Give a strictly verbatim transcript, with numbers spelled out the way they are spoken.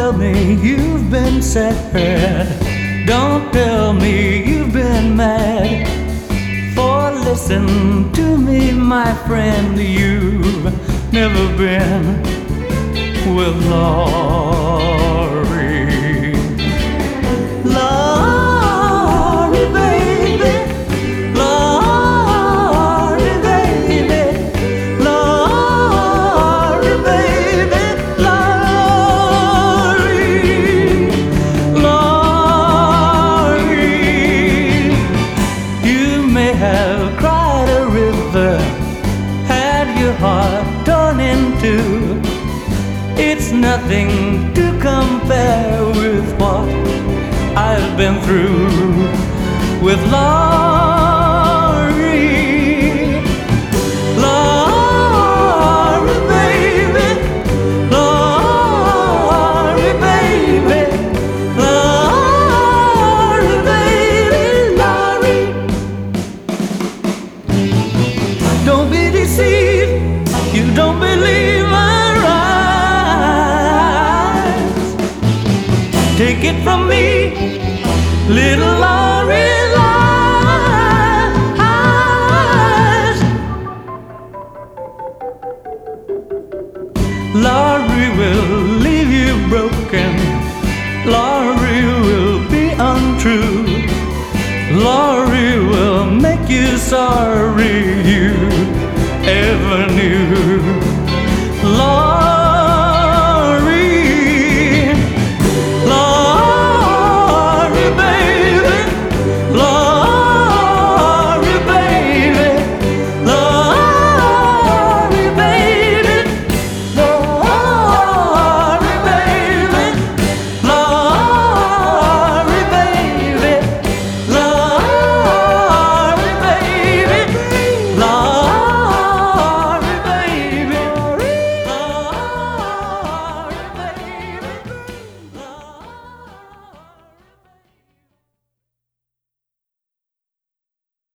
tell me you've been sad. Don't tell me you've been mad. For listen to me, my friend, you've never been with Laurie. Laurie, baby. Laurie, baby. Laurie, baby. Laurie. Laurie. You may have cried a river, had your heart torn in two. It's nothing to compare with what I've been through with Laurie. Laurie, baby. Laurie, baby. Laurie, baby. Laurie. Don't be deceived. You don't believe my eyes. Take it from me, little Laurie lies. Laurie will leave you broken. Laurie will be untrue. Laurie will make you sorry you ever knew.